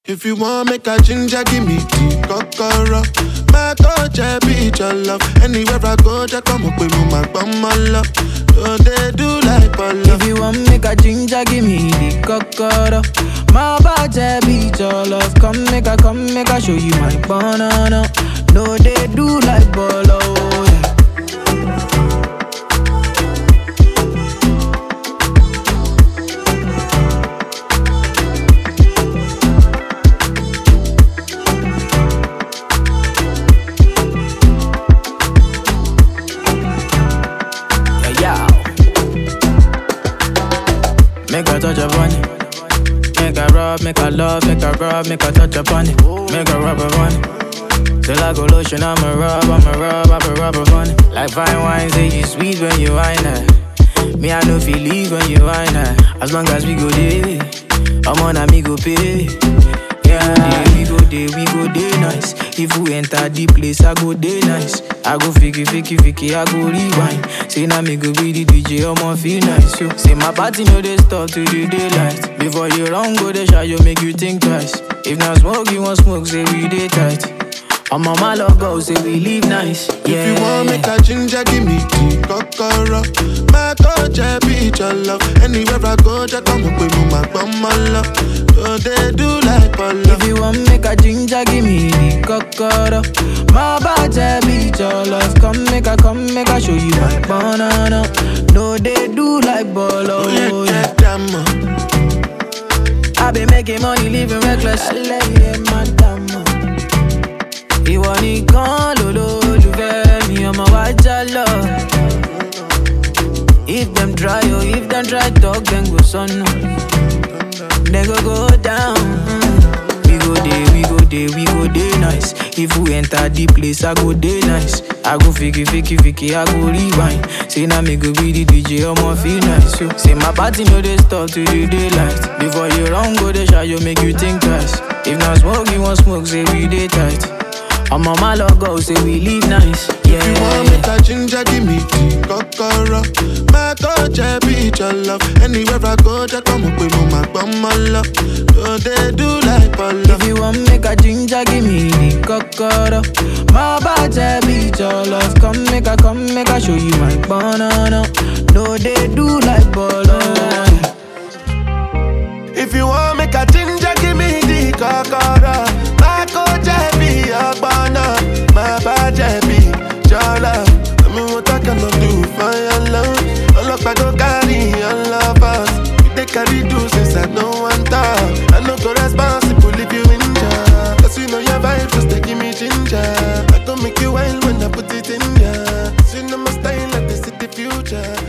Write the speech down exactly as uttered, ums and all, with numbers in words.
If you want make a ginger, give me tea, kokoro. My touch, I be your love. Anywhere I go, just come up with me, my bum, my love. So they do like Polo. If you want make a ginger, give me the kokoro. My body be your love. Come make a, come make a show you my banana. No, they do like Polo. Make a touch upon it. Make a rub, make a love, make a rub, make a touch upon it. Make a rub upon it. Till I go lotion, I'ma rub, I'ma rub, I'ma rub upon it. Like fine wine, say you sweet when you wine it. Me, I know feel leave when you wine it. As long as we go there, I'm on a me go pay. Yeah, we go there, we go there nice. If we enter the place, I go there nice. I go fiki, fiki, fiki, I go rewind. Say now me go be the D J, I'ma feel nice. Yo. Say my party no they stop till the daylight. Before you run, go they shy, you make you think twice. If not smoke, you want smoke, say we day tight. I'm on my love go, say we live nice. Yeah. If you want make a ginger, give me tea, kokoro. My touch, I be your love. Anywhere I go, just come up with me, my bum, my love. So they do like Polo. If you want make a ginger, give me the kokoro. My body be your love. Come make a, come make a show you my banana. No, they do like Polo. Oh, yeah, damn. I been making money, living reckless. Yeah, madam. Ìwọ nìkan lolólùfẹ́ mi, ọmọ wa jálọ. If them try, oh, if them try talk, then go sọnù. Then go go down. We go there, we go there, we go there nice. If we enter the place, I go there nice. I go fiki, fiki, fiki, I go rewind. Say now me go be the D J, I'ma feel nice. Yo. Say my party no they stop till the daylight. Before you run, go they shy, you make you think twice. If not smoke, you want smoke, say we day tight. I'm on my logo, say we live nice. Yeah. If you want make a ginger, give me tea, kokoro. My touch, I be your love. Anywhere I go, just come up with me, my bum, my love. So they do like Polo. If you want make a ginger, give me the kokoro. My body be your love. Come make a, come make a show you my banana. No, they do like Polo. If you want make a ginger, give me the kokoro. My coach, I be your banana. My body be your love. I mean, what I cannot do for your love. All of I go carry your love us. If they carry do since I know one time. I know go responsible if you injure. Cause you know your vibe, just they give me ginger. I go make you wild when I put it in ya. Cause you know my style, like this is the future.